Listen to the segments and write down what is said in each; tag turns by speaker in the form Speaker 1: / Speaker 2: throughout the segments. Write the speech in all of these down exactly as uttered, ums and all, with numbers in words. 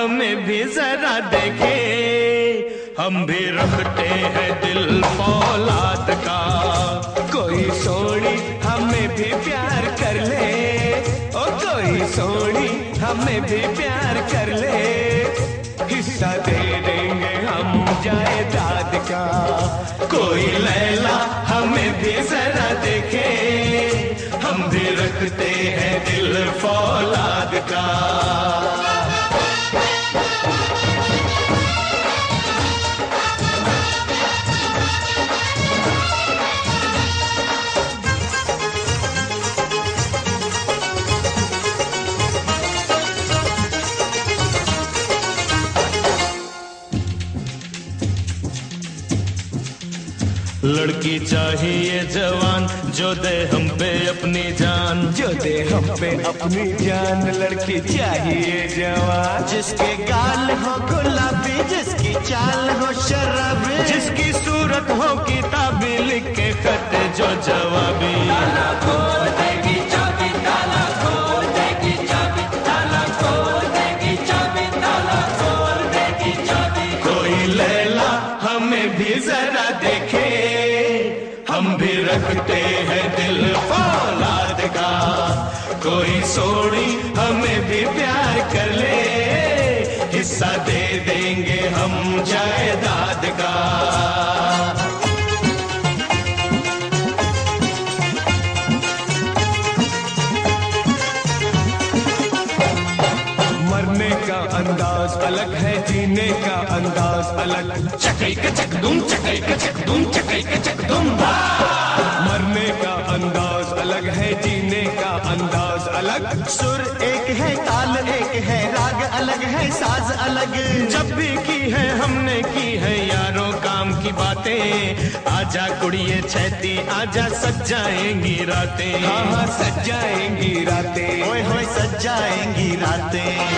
Speaker 1: हमें भी जरा देखे, हम भी रखते हैं दिल फौलाद का। कोई सोनी हमें भी प्यार कर ले, ओ कोई सोनी हमें भी प्यार कर ले, हिस्सा दे देंगे हम जायदाद का। कोई लैला हमें भी जरा देखे, हम भी रखते हैं दिल फौलाद का। लड़की चाहिए जवान जो दे हम पे अपनी जान, जो दे हम पे अपनी जान। लड़की चाहिए जवान जिसके गाल हो गुलाबी, जिसकी चाल हो शराबी, जिसकी सूरत हो किताबी, लिख के खत जो जवाबी। ताला खोल देगी चाबी, ताला खोल देगी चाबी, ताला खोल देगी चाबी, ताला खोल देगी चाबी। कोई लैला हमें भी जरा देखे, हम भी रखते हैं दिल फौलाद का। कोई सोनी हमें भी प्यार कर ले, हिस्सा दे देंगे हम जायदाद का। मरने का अंदाज अलग है, जीने का अंदाज अलग। चकई के चक दुम, चकई के चक दुम, चकई के चक दुम। मरने का अंदाज अलग है, जीने का अंदाज अलग। सुर एक है, ताल एक है, राग अलग है, साज अलग। जब भी की है हमने की है यारों काम की बातें। आजा कुड़िए छैती आजा, सज जाएंगी रातें। हाँ हाँ सज जाएंगी रातें, ओए होए सज जाएंगी रातें।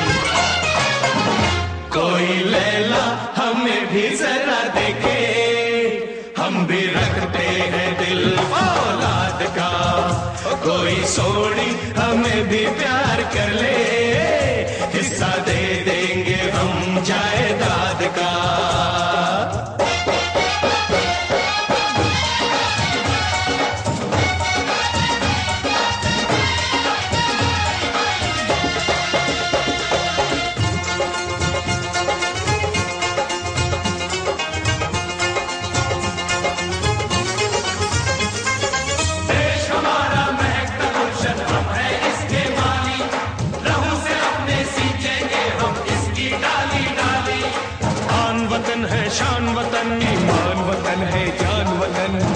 Speaker 1: कोई लैला हमें भी जरा देखे, हम भी रखते हैं दिल फौलाद का। कोई सोनी हमें भी प्यार कर ले, हिस्सा दे देंगे हम जायदाद का। शान वतन, ईमान वतन है जान वतन।